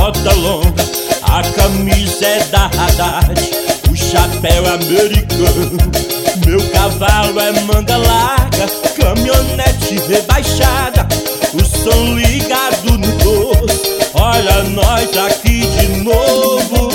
bota longa, a camisa é da Haddad, o chapéu é americano, meu cavalo é manga larga, caminhonete rebaixada, o som ligado no doce, olha nós aqui de novo.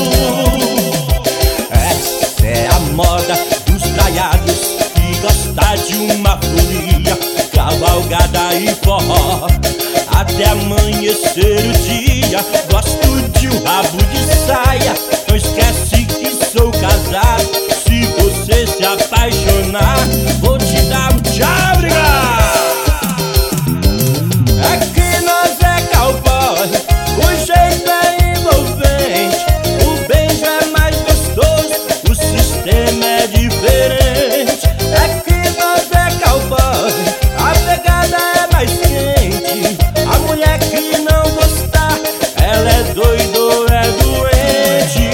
Essa é a moda dos traiados que gosta de uma folia, cavalgada e forró, até amanhecer o dia. Gosto de um rabo de saia, não esquece que sou casado. Se você se apaixonar, vou te dar um tchau, obrigado. Aqui nós é cowboy, o jeito é envolvente, o beijo é mais gostoso, o sistema é diferente. Aqui nós é cowboy, a pegada é mais quente, a mulher que não gostar, ela é doida ou é doente.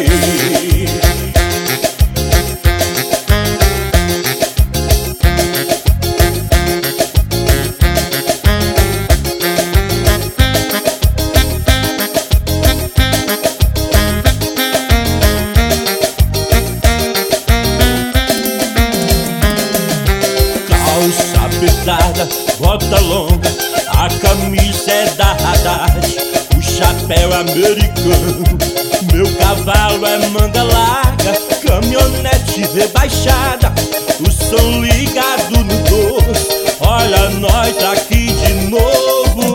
Calça apertada, bota longa, a camisa é da Haddad, o chapéu é americano, meu cavalo é manga larga, caminhonete rebaixada, o som ligado no doce, olha nós aqui de novo.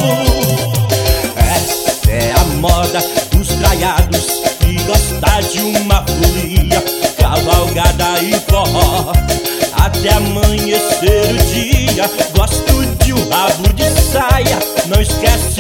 Essa é a moda dos traiados que gosta de uma folia, cavalgada e forró, até amanhecer o dia. Gosto de um rabo de saia, não esquece